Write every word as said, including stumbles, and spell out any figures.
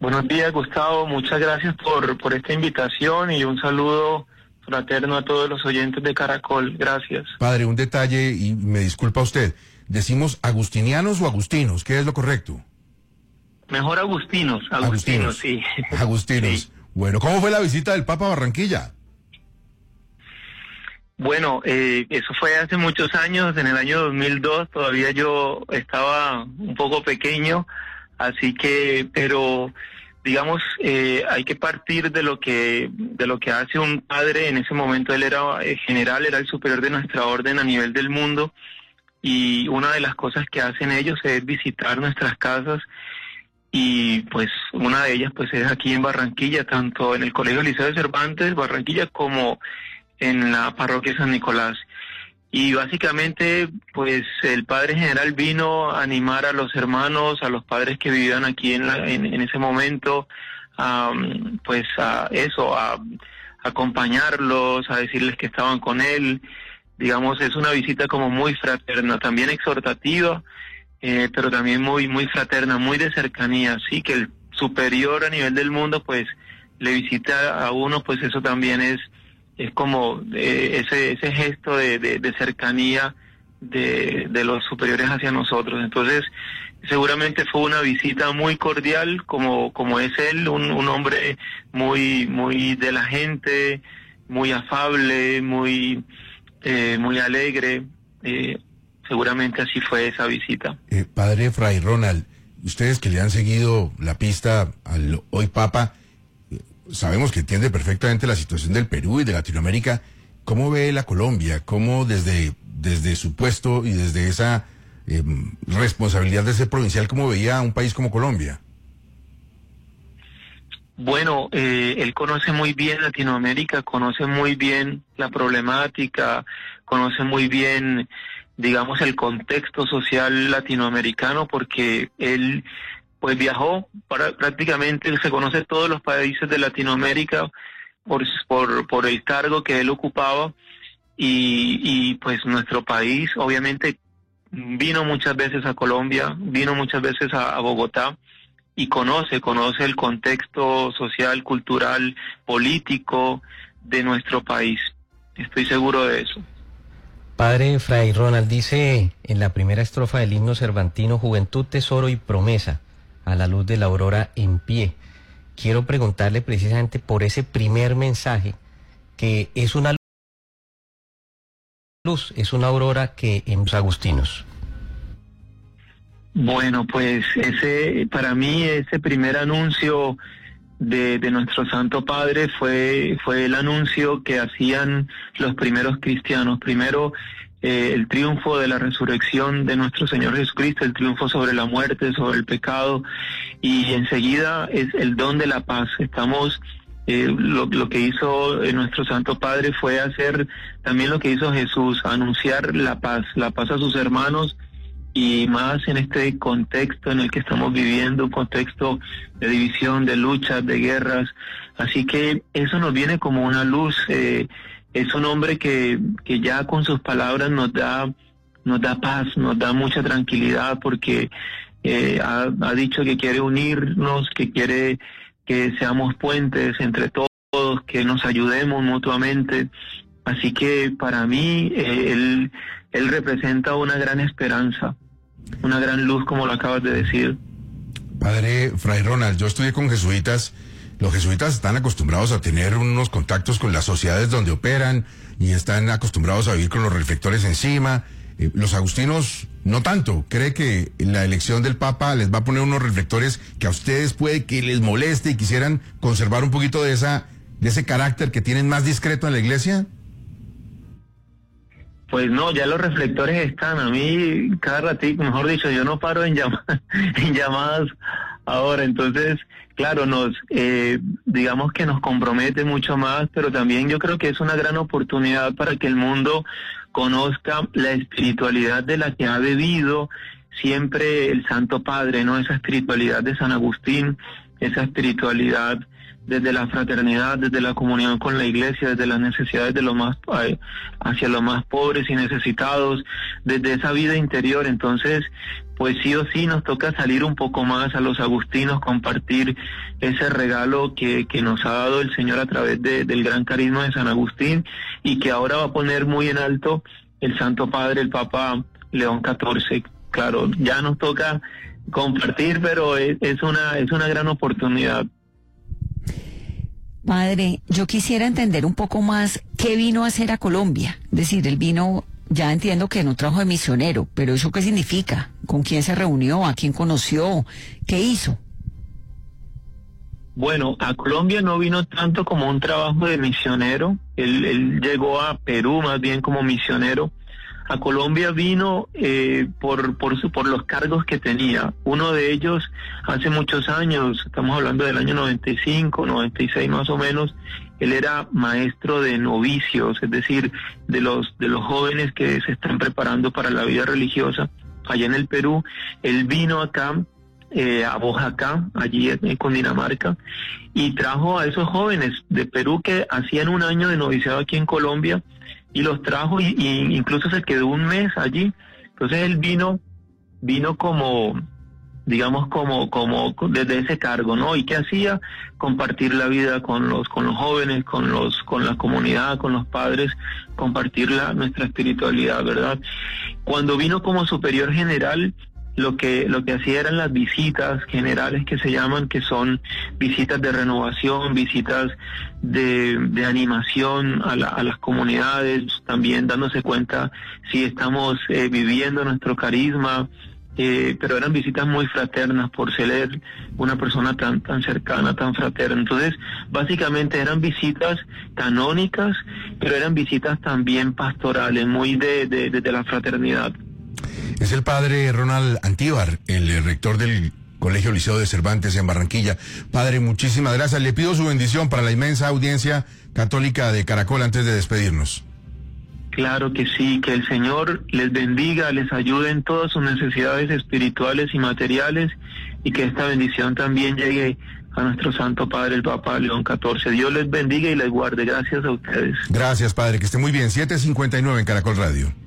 Buenos días, Gustavo. Muchas gracias por, por esta invitación y un saludo fraterno a todos los oyentes de Caracol. Gracias. Padre, un detalle, y me disculpa usted. ¿Decimos agustinianos o agustinos? ¿Qué es lo correcto? Mejor agustinos. Agustinos. Agustinos, sí. Agustinos. Sí. Bueno, ¿cómo fue la visita del Papa a Barranquilla? Bueno, eh, eso fue hace muchos años, en el año dos mil dos. Todavía yo estaba un poco pequeño, así que, pero digamos, eh, hay que partir de lo que de lo que hace un padre. En ese momento él era eh, general, era el superior de nuestra orden a nivel del mundo, y una de las cosas que hacen ellos es visitar nuestras casas, y pues una de ellas pues es aquí en Barranquilla, tanto en el Colegio Liceo de Cervantes, Barranquilla, como en la parroquia San Nicolás. Y básicamente, pues el padre general vino a animar a los hermanos, a los padres que vivían aquí en, la, en, en ese momento, a, pues a eso, a, a acompañarlos, a decirles que estaban con él. Digamos, es una visita como muy fraterna, también exhortativa, eh, pero también muy muy fraterna, muy de cercanía. Sí, que el superior a nivel del mundo, pues le visita a uno, pues eso también es es como eh, ese ese gesto de, de, de cercanía de, de los superiores hacia nosotros. Entonces, seguramente fue una visita muy cordial, como como es él, un, un hombre muy muy de la gente, muy afable, muy eh, muy alegre. Eh, seguramente así fue esa visita. Eh, padre Fray Ronald, ustedes que le han seguido la pista al hoy Papa, sabemos que entiende perfectamente la situación del Perú y de Latinoamérica. ¿Cómo ve la Colombia? ¿Cómo desde, desde su puesto y desde esa eh, responsabilidad de ser provincial, cómo veía a un país como Colombia? Bueno, eh, él conoce muy bien Latinoamérica, conoce muy bien la problemática, conoce muy bien, digamos, el contexto social latinoamericano, porque él pues viajó para, prácticamente, él se conoce todos los países de Latinoamérica por, por, por el cargo que él ocupaba, y, y pues nuestro país obviamente vino muchas veces a Colombia, vino muchas veces a, a Bogotá, y conoce, conoce el contexto social, cultural, político de nuestro país. Estoy seguro de eso. Padre Fray Ronald, dice en la primera estrofa del himno cervantino: juventud, tesoro y promesa, a la luz de la aurora en pie. Quiero preguntarle precisamente por ese primer mensaje, que es una luz, es una aurora que en los agustinos. Bueno, pues ese, para mí, ese primer anuncio de, de nuestro Santo Padre fue, fue el anuncio que hacían los primeros cristianos. Primero, eh, el triunfo de la resurrección de nuestro Señor Jesucristo, el triunfo sobre la muerte, sobre el pecado, y enseguida es el don de la paz. Estamos, eh, lo, lo que hizo eh, nuestro Santo Padre fue hacer también lo que hizo Jesús, anunciar la paz, la paz a sus hermanos, y más en este contexto en el que estamos viviendo, un contexto de división, de luchas, de guerras. Así que eso nos viene como una luz. Eh, es un hombre que, que ya con sus palabras nos da, nos da paz, nos da mucha tranquilidad, porque eh, ha, ha dicho que quiere unirnos, que quiere que seamos puentes entre todos, que nos ayudemos mutuamente. Así que para mí eh, él, él representa una gran esperanza, una gran luz, como lo acabas de decir. Padre Fray Ronald, yo estudié con jesuitas. Los jesuitas están acostumbrados a tener unos contactos con las sociedades donde operan y están acostumbrados a vivir con los reflectores encima. Eh, los agustinos no tanto. ¿Cree que la elección del Papa les va a poner unos reflectores que a ustedes puede que les moleste y quisieran conservar un poquito de esa, de ese carácter que tienen más discreto en la iglesia? Pues no, ya los reflectores están. A mí cada ratito, mejor dicho, yo no paro en, llama, en llamadas ahora. Entonces, claro, nos eh, digamos que nos compromete mucho más, pero también yo creo que es una gran oportunidad para que el mundo conozca la espiritualidad de la que ha bebido siempre el Santo Padre, ¿no? Esa espiritualidad de San Agustín, esa espiritualidad desde la fraternidad, desde la comunión con la iglesia, desde las necesidades de los más, hacia los más pobres y necesitados, desde esa vida interior. Entonces, pues sí o sí nos toca salir un poco más a los agustinos, compartir ese regalo que, que nos ha dado el Señor a través de, del gran carisma de San Agustín, y que ahora va a poner muy en alto el Santo Padre, el Papa León catorce. Claro, ya nos toca compartir, pero es, es una, es una gran oportunidad. Padre, yo quisiera entender un poco más qué vino a hacer a Colombia. Es decir, él vino, ya entiendo que no trajo de misionero, pero ¿eso qué significa? ¿Con quién se reunió? ¿A quién conoció? ¿Qué hizo? Bueno, a Colombia no vino tanto como un trabajo de misionero. Él, él llegó a Perú más bien como misionero. A Colombia vino eh, por, por, su, por los cargos que tenía. Uno de ellos, hace muchos años, estamos hablando del año noventa y cinco, noventa y seis más o menos, él era maestro de novicios, es decir, de los, de los jóvenes que se están preparando para la vida religiosa. Allá en el Perú, él vino acá, eh, a Boyacá, allí en Cundinamarca, y trajo a esos jóvenes de Perú que hacían un año de noviciado aquí en Colombia, y los trajo, y, y incluso se quedó un mes allí. Entonces él vino, vino como, digamos, como, como desde ese cargo, ¿no? ¿Y qué hacía? Compartir la vida con los, con los jóvenes, con los, con la comunidad, con los padres, compartir la, nuestra espiritualidad, ¿verdad? Cuando vino como superior general, lo que lo que hacía eran las visitas generales que se llaman, que son visitas de renovación, visitas de, de animación a, la, a las comunidades, también dándose cuenta si estamos eh, viviendo nuestro carisma, eh, pero eran visitas muy fraternas por ser una persona tan tan cercana, tan fraterna. Entonces, básicamente eran visitas canónicas, pero eran visitas también pastorales, muy de, de, de, de la fraternidad. Es el padre Ronald Antíbar, el rector del Colegio Liceo de Cervantes en Barranquilla. Padre, muchísimas gracias. Le pido su bendición para la inmensa audiencia católica de Caracol antes de despedirnos. Claro que sí, que el Señor les bendiga, les ayude en todas sus necesidades espirituales y materiales, y que esta bendición también llegue a nuestro Santo Padre, el Papa León catorce. Dios les bendiga y les guarde. Gracias a ustedes. Gracias, padre, que esté muy bien. siete cincuenta y nueve en Caracol Radio.